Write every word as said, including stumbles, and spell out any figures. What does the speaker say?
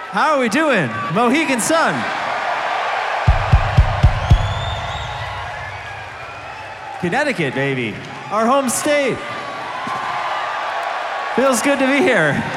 How are we doing? Mohegan Sun. Connecticut, baby. Our home state. Feels good to be here.